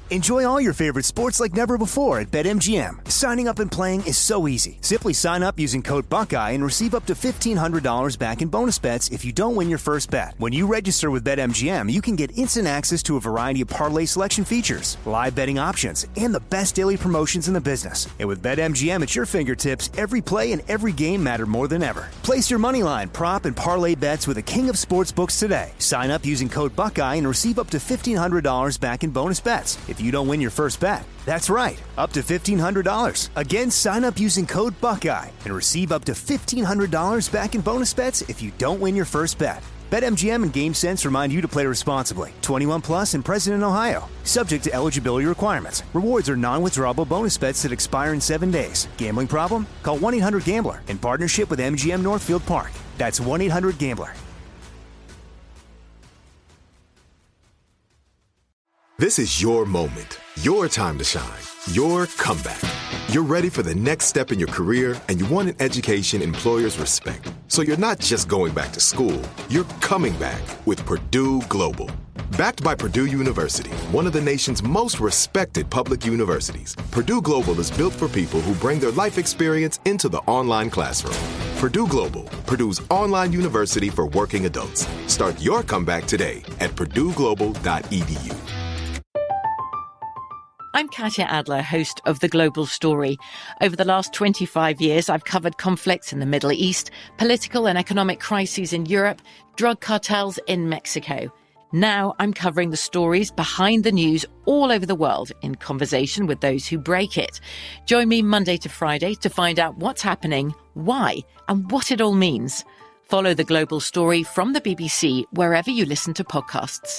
Enjoy all your favorite sports like never before at BetMGM. Signing up and playing is so easy. Simply sign up using code Buckeye and receive up to $1,500 back in bonus bets if you don't win your first bet. When you register with BetMGM, you can get instant access to a variety of parlay selection features, live betting options, and the best daily promotions in the business. And with BetMGM at your fingertips, every play and every game matter more than ever. Place your moneyline, prop, and parlay bets with the king of sportsbooks today. Sign up using code Buckeye and receive up to $1,500 back in bonus bets if you don't win your first bet. That's right, up to $1,500. Again, sign up using code Buckeye and receive up to $1,500 back in bonus bets if you don't win your first bet. BetMGM and GameSense remind you to play responsibly. 21 plus and present in Ohio. Subject to eligibility requirements. Rewards are non-withdrawable bonus bets that expire in 7 days. Gambling problem? Call 1-800-GAMBLER in partnership with MGM Northfield Park. That's 1-800-GAMBLER. This is your moment, your time to shine, your comeback. You're ready for the next step in your career, and you want an education employers respect. So you're not just going back to school, you're coming back with Purdue Global. Backed by Purdue University, one of the nation's most respected public universities, Purdue Global is built for people who bring their life experience into the online classroom. Purdue Global, Purdue's online university for working adults. Start your comeback today at purdueglobal.edu. I'm Katya Adler, host of The Global Story. Over the last 25 years, I've covered conflicts in the Middle East, political and economic crises in Europe, drug cartels in Mexico. Now I'm covering the stories behind the news all over the world in conversation with those who break it. Join me Monday to Friday to find out what's happening, why, and what it all means. Follow The Global Story from the BBC wherever you listen to podcasts.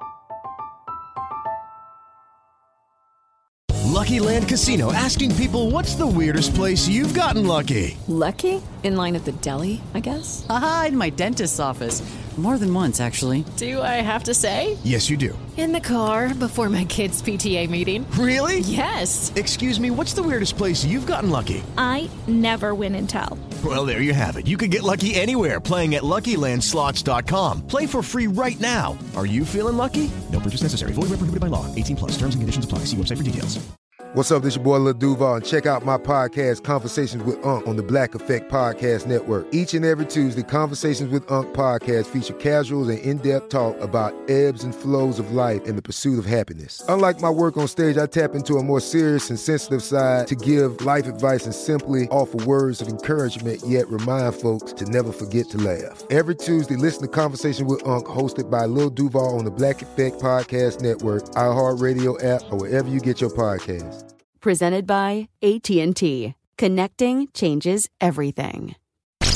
Lucky Land Casino, asking people, what's the weirdest place you've gotten lucky? Lucky? In line at the deli, I guess? Aha, in my dentist's office. More than once, actually. Do I have to say? Yes, you do. In the car before my kids' PTA meeting. Really? Yes. Excuse me, what's the weirdest place you've gotten lucky? I never win and tell. Well, there you have it. You can get lucky anywhere, playing at LuckyLandSlots.com. Play for free right now. Are you feeling lucky? No purchase necessary. Void where prohibited by law. 18 plus. Terms and conditions apply. See website for details. What's up, this your boy Lil Duval, and check out my podcast, Conversations with Unc, on the Black Effect Podcast Network. Each and every Tuesday, Conversations with Unc podcast feature casuals and in-depth talk about ebbs and flows of life and the pursuit of happiness. Unlike my work on stage, I tap into a more serious and sensitive side to give life advice and simply offer words of encouragement, yet remind folks to never forget to laugh. Every Tuesday, listen to Conversation with Unc, hosted by Lil Duval on the Black Effect Podcast Network, iHeartRadio app, or wherever you get your podcasts. Presented by AT&T. Connecting changes everything. 2,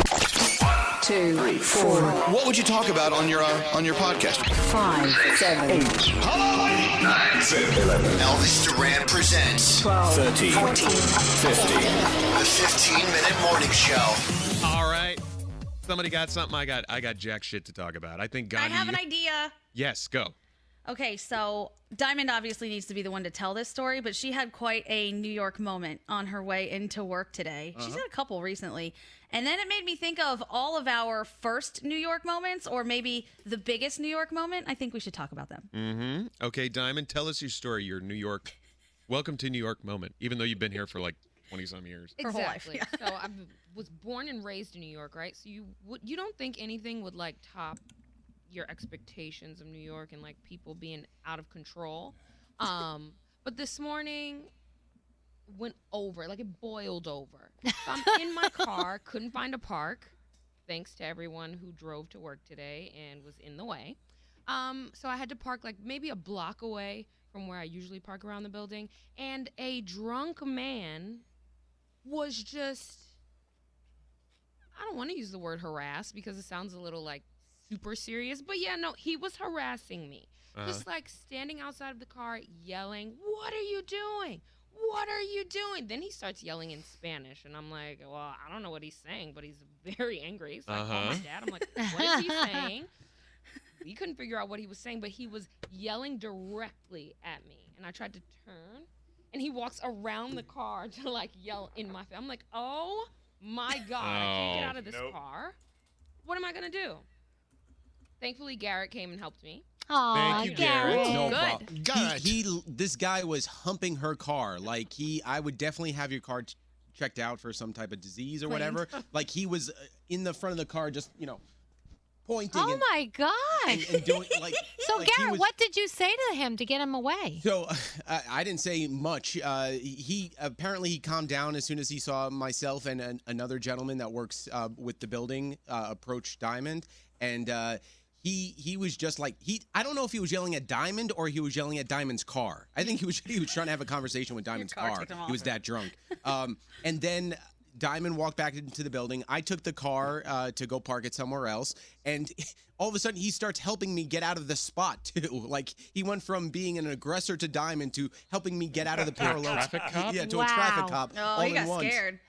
3, 4. What would you talk about on your podcast? 5, 7, 8. Hello, 9, 10, 11. Elvis Duran presents 12, 13, 14, 15. The 15-minute morning show. All right. Somebody got something. I got jack shit to talk about. I think Gandhi. I have an idea. Yes, go. Okay, so Diamond obviously needs to be the one to tell this story, but she had quite a New York moment on her way into work today. She's had a couple recently. And then it made me think of all of our first New York moments, or maybe the biggest New York moment. I think we should talk about them. Mm-hmm. Okay, Diamond, tell us your story, your New York, welcome to New York moment, even though you've been here for like 20-some years. Her whole life. Exactly. So I was born and raised in New York, right? So you don't think anything would like top your expectations of New York and like people being out of control. But this morning went over, like it boiled over. So I'm in my car, couldn't find a park, thanks to everyone who drove to work today and was in the way. So I had to park like maybe a block away from where I usually park around the building. And a drunk man was just, I don't want to use the word harass because it sounds a little like super serious, but yeah, no, he was harassing me. Just like standing outside of the car yelling, "What are you doing? What are you doing?" Then he starts yelling in Spanish, and I'm like, well, I don't know what he's saying, but he's very angry. So I call my dad. I'm like, what is he saying? We couldn't figure out what he was saying, but he was yelling directly at me, and I tried to turn, and he walks around the car to like yell in my face. I'm like, oh my God, I can't get out of this car. What am I gonna do? Thankfully, Garrett came and helped me. Aw, Thank you, Garrett. No Good. problem. This guy was humping her car. Like I would definitely have your car checked out for some type of disease or whatever. Like he was in the front of the car, just pointing. Oh my God! And doing like. So like Garrett, what did you say to him to get him away? So I didn't say much. He apparently calmed down as soon as he saw myself and another gentleman that works with the building approach Diamond, and he was just like I don't know if he was yelling at Diamond or he was yelling at Diamond's car. I think he was trying to have a conversation with Diamond's car. He was that drunk, and then. Diamond walked back into the building. I took the car to go park it somewhere else. And all of a sudden, he starts helping me get out of the spot, too. Like, he went from being an aggressor to Diamond to helping me get out of the parallel. Traffic cop? Yeah, to a traffic cop. Oh, he got scared.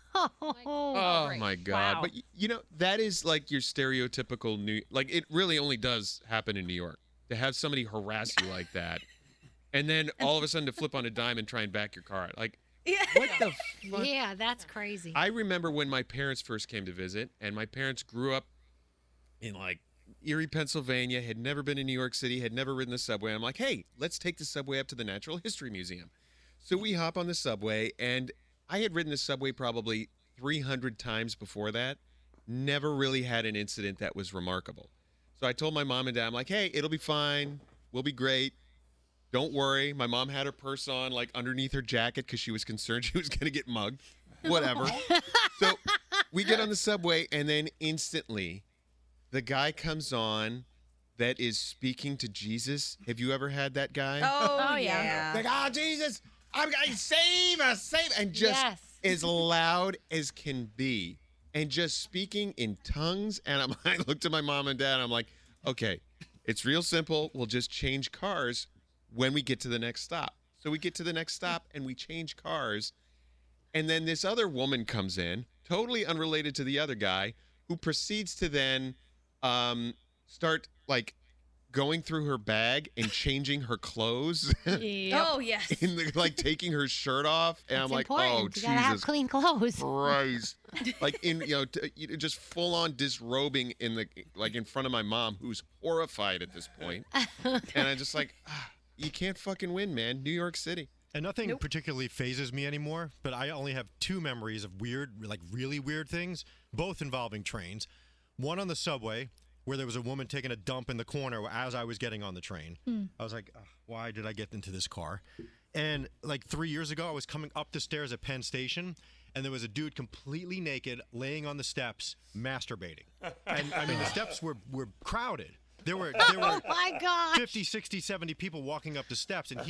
Oh, my God. Wow. But, that is like your stereotypical like, it really only does happen in New York. To have somebody harass you like that. And then all of a sudden to flip on a dime and try and back your car. Like, what the fuck? Yeah, that's crazy. I remember when my parents first came to visit, and my parents grew up in like Erie, Pennsylvania, had never been in New York City, had never ridden the subway. I'm like, hey, let's take the subway up to the Natural History Museum. So we hop on the subway, and I had ridden the subway probably 300 times before that. Never really had an incident that was remarkable. So I told my mom and dad, I'm like, hey, it'll be fine. We'll be great. Don't worry. My mom had her purse on, like, underneath her jacket because she was concerned she was going to get mugged. Whatever. So we get on the subway, and then instantly the guy comes on that is speaking to Jesus. Have you ever had that guy? Oh yeah. Like, oh, Jesus, save us. And just as loud as can be. And just speaking in tongues. And I looked at my mom and dad, and I'm like, okay, it's real simple. We'll just change cars when we get to the next stop. So we get to the next stop and we change cars. And then this other woman comes in, totally unrelated to the other guy, who proceeds to then start like going through her bag and changing her clothes. Oh, yes. Like taking her shirt off. And That's I'm like, important. oh, you Jesus gotta have clean clothes. Christ. Like just full on disrobing in front of my mom, who's horrified at this point. And I'm just like, you can't fucking win, man. New York City. And nothing particularly phases me anymore, but I only have two memories of weird, like really weird things, both involving trains. One on the subway, where there was a woman taking a dump in the corner as I was getting on the train. I was like, why did I get into this car? And like 3 years ago, I was coming up the stairs at Penn Station, and there was a dude completely naked laying on the steps masturbating. And I mean, the steps were crowded. There were oh my God, 50, 60, 70 people walking up the steps, and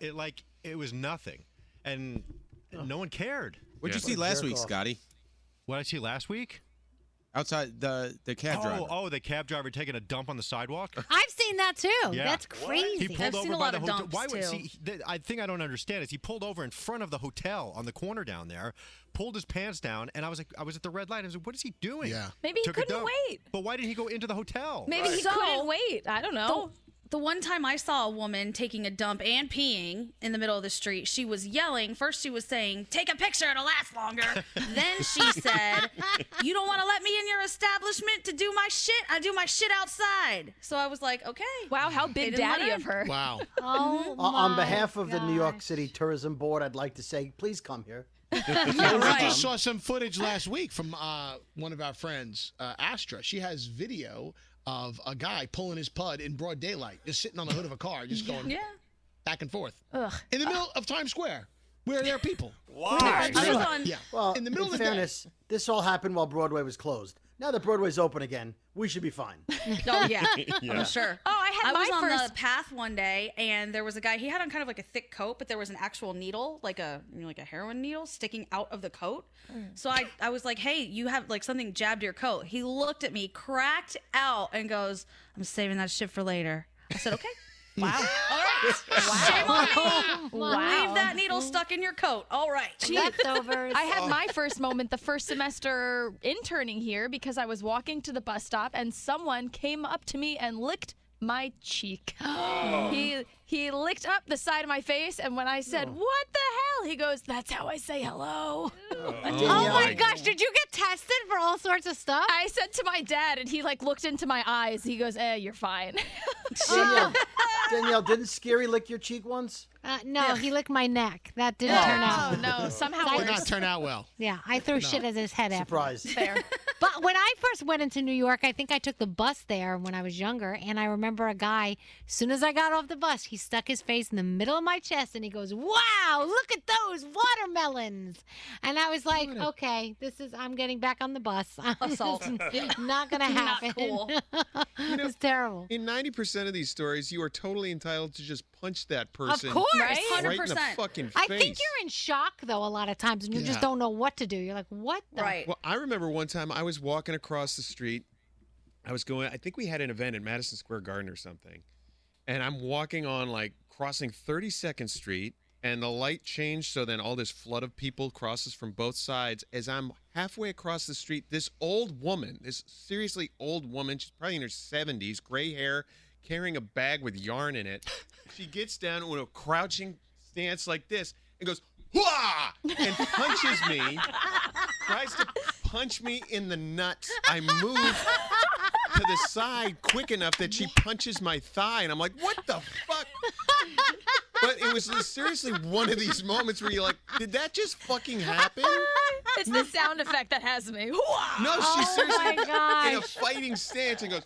it was nothing, and no one cared. What'd you see last week, Scotty? What did I see last week? Outside the cab driver. Oh, the cab driver taking a dump on the sidewalk. I've seen that too. Yeah. That's crazy. He pulled over by the hotel. Why would I think I don't understand is he pulled over in front of the hotel on the corner down there, pulled his pants down, and I was at the red light. I was like, what is he doing? Yeah. Maybe he couldn't wait. But why didn't he go into the hotel? Maybe he couldn't wait. I don't know. The one time I saw a woman taking a dump and peeing in the middle of the street, she was yelling. First she was saying, take a picture, it'll last longer. Then she said, you don't want to let me in your establishment to do my shit? I do my shit outside. So I was like, okay. Wow, how big daddy of her. Wow. Oh, on behalf of the New York City Tourism Board, I'd like to say, please come here. Yeah, right. I just saw some footage last week from one of our friends, Astra. She has video of a guy pulling his pud in broad daylight, just sitting on the hood of a car, just going back and forth. In the middle of Times Square, where there are people. Why? Yeah. Well, in the middle of the fairness, this all happened while Broadway was closed. Now that Broadway's open again, we should be fine. Oh, yeah. I'm sure. Oh, I was on the path one day, and there was a guy, he had on kind of like a thick coat, but there was an actual needle, like a heroin needle sticking out of the coat. So I was like, hey, you have like something jabbed your coat. He looked at me, cracked out, and goes, I'm saving that shit for later. I said, okay. Wow. All right. Shame on me. Wow. Leave that needle stuck in your coat. All right. Leftovers. I had my first moment the first semester interning here because I was walking to the bus stop and someone came up to me and licked my cheek. He licked up the side of my face, and when I said, what the hell? He goes, that's how I say hello. Oh my gosh, did you get tested for all sorts of stuff? I said to my dad, and he like looked into my eyes. He goes, you're fine. Danielle, didn't Scary lick your cheek once? No, he licked my neck. That didn't turn out. Oh, no. Somehow Did not turn out well. Yeah, I threw shit at his head Surprise. Fair. But when I first went into New York, I think I took the bus there when I was younger, and I remember a guy, as soon as I got off the bus, he stuck his face in the middle of my chest, and he goes, "Wow, look at those watermelons!" And I was like, "Okay, I'm getting back on the bus. Assault. Not gonna happen." Not cool. It was terrible. In 90% of these stories, you are totally entitled to just punch that person. Of course, right in the 100%. fucking face. I think you're in shock though a lot of times, and you just don't know what to do. You're like, "What?" The Right. Well, I remember one time I was walking across the street. I think we had an event at Madison Square Garden or something. And I'm walking on, like, crossing 32nd Street, and the light changed, so then all this flood of people crosses from both sides. As I'm halfway across the street, this old woman, this seriously old woman, she's probably in her 70s, gray hair, carrying a bag with yarn in it. She gets down in a crouching stance like this and goes, "Wah!" and punches me, tries to punch me in the nuts. I move to the side quick enough that she punches my thigh, and I'm like, what the fuck? But it was seriously one of these moments where you're like, did that just fucking happen? It's the sound effect that has me. No, she's seriously my gosh. in a fighting stance and goes,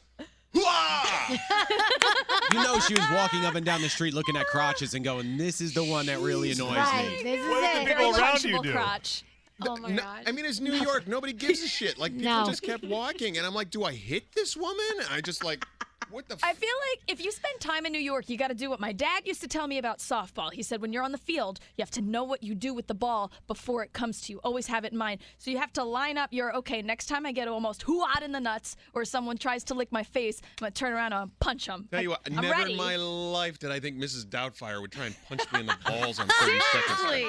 You know she was walking up and down the street looking at crotches and going, this is the one that really annoys Right. me. This is What did it. the people Very around you punchable do? crotch. Oh my gosh. I mean, it's New York. Nobody gives a shit. Like, people No. just kept walking. And I'm like, do I hit this woman? And I just like, what the I feel like if you spend time in New York, you got to do what my dad used to tell me about softball. He said when you're on the field, you have to know what you do with the ball before it comes to you. Always have it in mind. So you have to line up your, okay, next time I get almost hoo-ah in the nuts or someone tries to lick my face, I'm going to turn around and punch them. Tell you what, I'm never ready. in my life did I think Mrs. Doubtfire would try and punch me in the balls on 30 seconds. Seriously.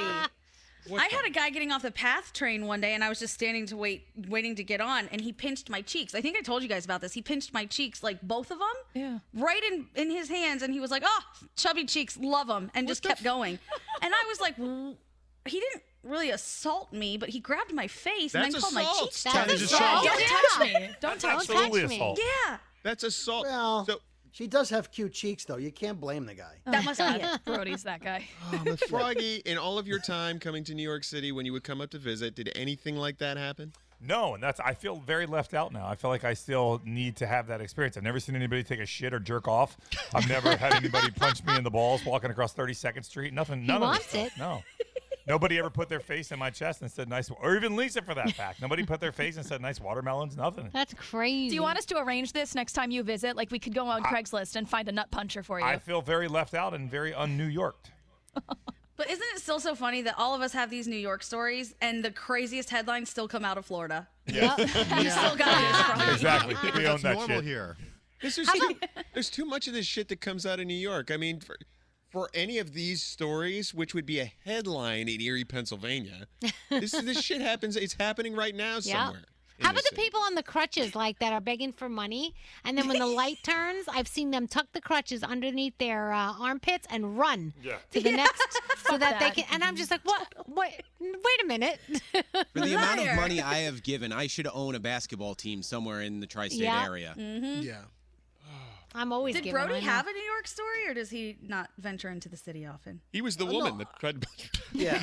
I had a guy getting off the PATH train one day, and I was just standing to waiting to get on, and he pinched my cheeks. I think I told you guys about this. He pinched my cheeks, like both of them, right in his hands, and he was like, "Oh, chubby cheeks, love them," and just kept going. And I was like, he didn't really assault me, but he grabbed my face and That's then called my assault. cheeks. That is assault. assault. Don't touch me. Don't touch me. Absolutely assault. Yeah, That's assault. Well, So, she does have cute cheeks, though. You can't blame the guy. that must be it. Brody's that guy. Froggy, in all of your time coming to New York City, when you would come up to visit, did anything like that happen? No, and I feel very left out now. I feel like I still need to have that experience. I've never seen anybody take a shit or jerk off. I've never had anybody punch me in the balls walking across 32nd Street. Nothing. None of this wants stuff. No. Nobody ever put their face in my chest and said nice, or even Lisa for that fact. Nobody put their face and said nice watermelons. Nothing. That's crazy. Do you want us to arrange this next time you visit? Like we could go on Craigslist and find a nut puncher for you. I feel very left out and very un-New Yorked. But isn't it still so funny that all of us have these New York stories, and the craziest headlines still come out of Florida? Yeah. You still got it. Exactly. We own That's that normal shit. here. There's too much of this shit that comes out of New York. I mean, for any of these stories, which would be a headline in Erie, Pennsylvania, this shit happens. It's happening right now somewhere. in How about this the city. people on the crutches like that are begging for money, and then when the light turns, I've seen them tuck the crutches underneath their armpits and run to the next, so that they can. And I'm just like, what? Wait a minute. For the amount of money I have given, I should own a basketball team somewhere in the tri-state area. Mm-hmm. Yeah. I'm always Did giving, Brody I know. have a New York story, or does he not venture into the city often? He was the woman that tried to. Yeah.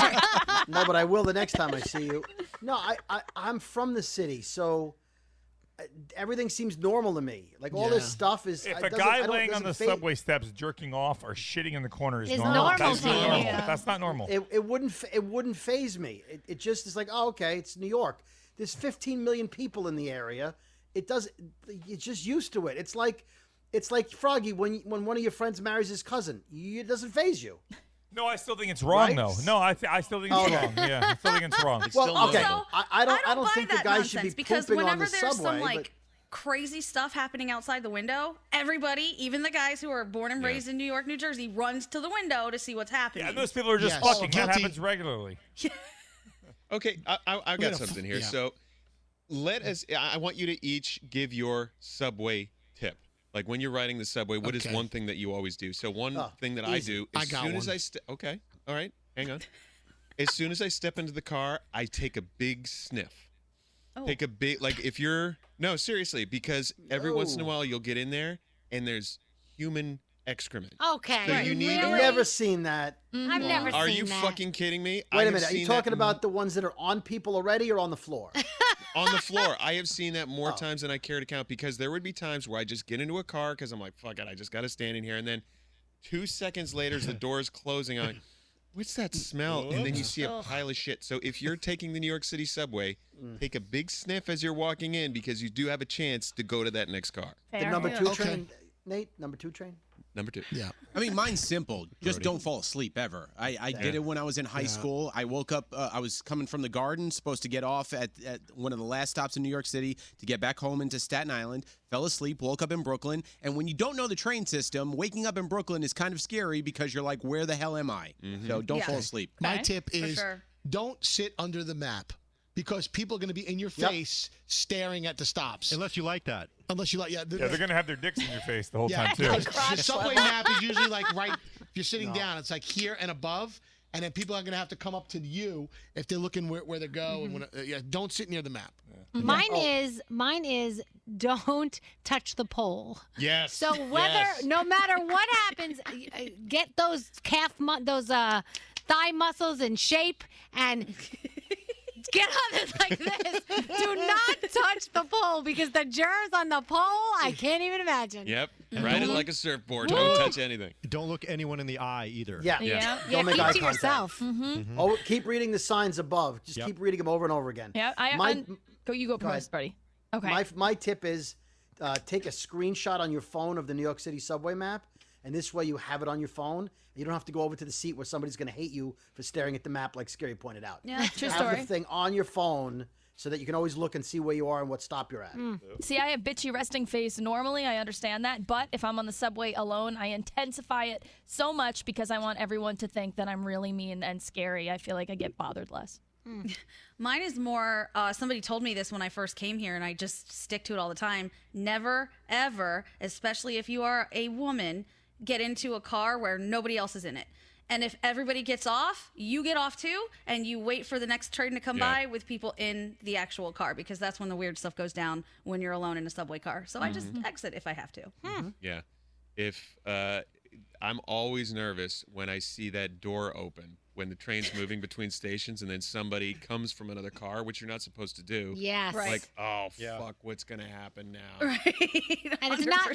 No, but I will the next time I see you. No, I'm from the city, so everything seems normal to me. Like all this stuff is. If it a doesn't- guy I don't- laying on doesn't the phase- subway steps jerking off or shitting in the corner is It's normal. normal That's to not you. normal. Yeah. That's not normal. It wouldn't phase me. It just is like, oh, okay, it's New York. There's 15 million people in the area. It does. You're just used to it. It's like Froggy when one of your friends marries his cousin. It doesn't phase you. No, I still think it's wrong, Right? though. No, I still think it's wrong. Yeah, I still think it's wrong. Well, okay. So, I don't buy think the that guy should be nonsense, because pooping on whenever the there's subway. some like but crazy stuff happening outside the window, everybody, even the guys who are born and raised in New York, New Jersey, runs to the window to see what's happening. Yeah, those people are just Yes. fucking. That happens regularly. Okay, I got something here. Yeah. So let us. I want you to each give your subway tip. Like when you're riding the subway, what is Okay. one thing that you always do? So one Oh, thing that I easy. do I as got soon as one. okay, all right, hang on. as soon as I step into the car, I take a big sniff. Oh. Take a big, like if you're, no, seriously, because every once in a while you'll get in there and there's human excrement. Okay. So you need. I've never seen that. I've never Are seen you that. fucking kidding me? Wait a minute. Are you talking about the ones that are on people already or on the floor? On the floor. I have seen that more times than I care to count, because there would be times where I just get into a car because I'm like, fuck it, I just got to stand in here. And then 2 seconds later, as the door is closing, I'm like, what's that smell? And then you see a pile of shit. So if you're taking the New York City subway, take a big sniff as you're walking in, because you do have a chance to go to that next car. The number 2 train, Nate? Number 2 train? Number 2. Yeah. I mean, mine's simple. Just don't fall asleep ever. I did it when I was in high school. I woke up, I was coming from the Garden, supposed to get off at one of the last stops in New York City to get back home into Staten Island. Fell asleep, woke up in Brooklyn. And when you don't know the train system, waking up in Brooklyn is kind of scary because you're like, where the hell am I? So don't fall asleep. My tip is don't sit under the map, because people are going to be in your face staring at the stops. Unless you like that. Unless you like, they're going to have their dicks in your face the whole time, too. The subway map is usually like right, if you're sitting down, it's like here and above, and then people are going to have to come up to you if they're looking where they go. And don't sit near the map. Mine is don't touch the pole. Yes. So no matter what happens, get those thigh muscles in shape and get on it like this. Do not touch the pole, because the germs on the pole, I can't even imagine. Yep. Ride it like a surfboard. Don't touch anything. Don't look anyone in the eye either. Yeah. Don't make keep eye to contact. yourself. Oh, keep reading the signs above. Just keep reading them over and over again. Yeah, you go first, buddy. Okay. My tip is take a screenshot on your phone of the New York City subway map, and this way you have it on your phone. You don't have to go over to the seat where somebody's going to hate you for staring at the map, like Scary pointed out. Yeah, true have story. the thing on your phone so that you can always look and see where you are and what stop you're at. See, I have bitchy resting face normally. I understand that. But if I'm on the subway alone, I intensify it so much because I want everyone to think that I'm really mean and scary. I feel like I get bothered less. Mine is more, somebody told me this when I first came here, and I just stick to it all the time. Never, ever, especially if you are a woman, get into a car where nobody else is in it. And if everybody gets off, you get off too, and you wait for the next train to come by with people in the actual car, because that's when the weird stuff goes down, when you're alone in a subway car. So I just exit if I have to. Yeah. If I'm always nervous when I see that door open, when the train's moving between stations and then somebody comes from another car, which you're not supposed to do. Yes. Right. Like, oh, fuck, what's going to happen now? Right. And it's not.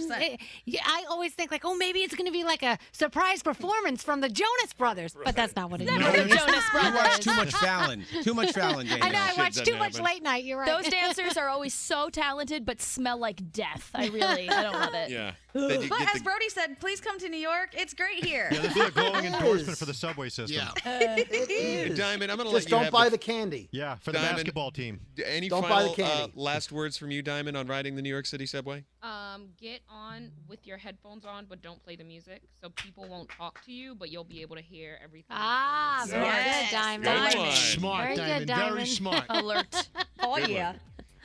I always think like, oh, maybe it's going to be like a surprise performance from the Jonas Brothers, but that's not what it is. Never the Jonas Brothers. You watch too much Fallon. Too much Fallon, Daniel. I know. I watch too much late night. You're right. Those dancers are always so talented, but smell like death. I don't love it. Yeah. But as Brody said, please come to New York. It's great here. Yeah, this is a glowing endorsement for the subway system. Yeah. Diamond, I'm going to let Just you don't have buy the candy. Yeah, for the Diamond, basketball team. Any Don't buy final the candy. last words from you, Diamond, on riding the New York City subway? Get on with your headphones on, but don't play the music, so people won't talk to you, but you'll be able to hear everything. Very good, Diamond. Good one. Smart, Very Diamond. good, Diamond. Very smart. Alert. Oh, Good yeah.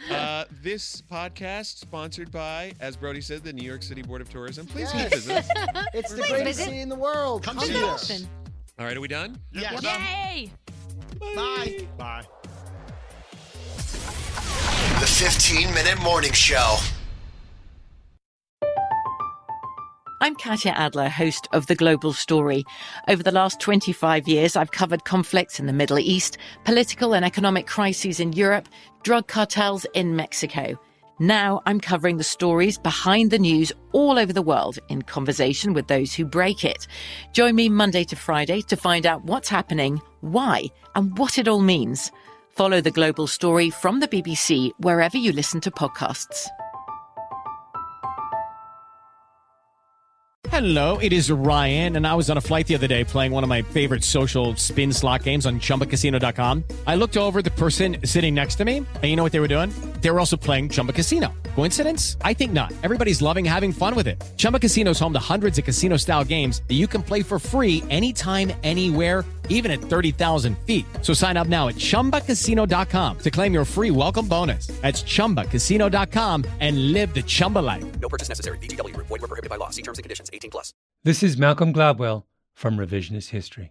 This podcast sponsored by, as Brody said, the New York City Board of Tourism. Please Yes. come visit us. It's the greatest visit. city in the world. Come Come see here. us. All right, are we done? Yes. Yay! Bye. Bye. The 15-minute morning show. I'm Katya Adler, host of The Global Story. Over the last 25 years, I've covered conflicts in the Middle East, political and economic crises in Europe, drug cartels in Mexico. Now I'm covering the stories behind the news all over the world in conversation with those who break it. Join me Monday to Friday to find out what's happening, why, and what it all means. Follow The Global Story from the BBC wherever you listen to podcasts. Hello, it is Ryan, and I was on a flight the other day playing one of my favorite social spin slot games on ChumbaCasino.com. I looked over the person sitting next to me, and you know what they were doing? They were also playing Chumba Casino. Coincidence? I think not. Everybody's loving having fun with it. Chumba Casino is home to hundreds of casino-style games that you can play for free anytime, anywhere, even at 30,000 feet. So sign up now at ChumbaCasino.com to claim your free welcome bonus. That's ChumbaCasino.com and live the Chumba life. No purchase necessary. VGW. Void where prohibited by law. See terms and conditions. 18+. This is Malcolm Gladwell from Revisionist History.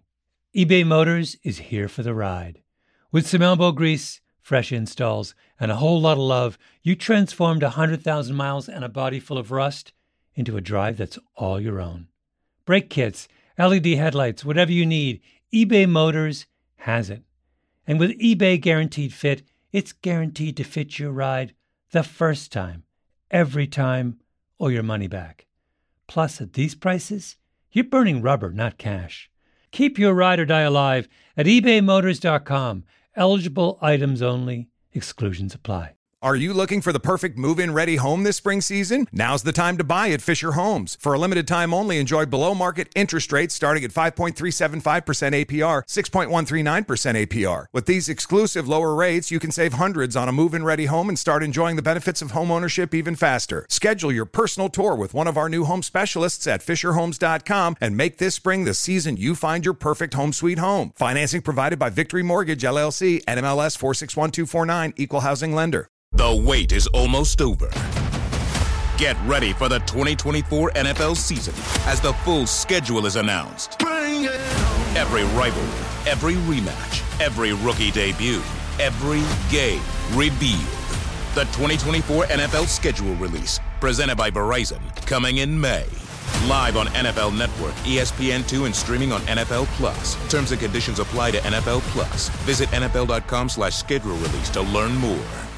eBay Motors is here for the ride. With some elbow grease, fresh installs, and a whole lot of love, you transformed 100,000 miles and a body full of rust into a drive that's all your own. Brake kits, LED headlights, whatever you need, eBay Motors has it. And with eBay Guaranteed Fit, it's guaranteed to fit your ride the first time, every time, or your money back. Plus, at these prices, you're burning rubber, not cash. Keep your ride or die alive at ebaymotors.com. Eligible items only. Exclusions apply. Are you looking for the perfect move-in ready home this spring season? Now's the time to buy at Fisher Homes. For a limited time only, enjoy below-market interest rates starting at 5.375% APR, 6.139% APR. With these exclusive lower rates, you can save hundreds on a move-in ready home and start enjoying the benefits of home ownership even faster. Schedule your personal tour with one of our new home specialists at FisherHomes.com and make this spring the season you find your perfect home sweet home. Financing provided by Victory Mortgage, LLC, NMLS 461249, Equal Housing Lender. The wait is almost over. Get ready for the 2024 NFL season as the full schedule is announced. Every rivalry, every rematch, every rookie debut, every game revealed. The 2024 NFL schedule release, presented by Verizon, coming in May. Live on NFL Network, ESPN2, and streaming on NFL Plus. Terms and conditions apply to NFL Plus. Visit NFL.com/schedule release to learn more.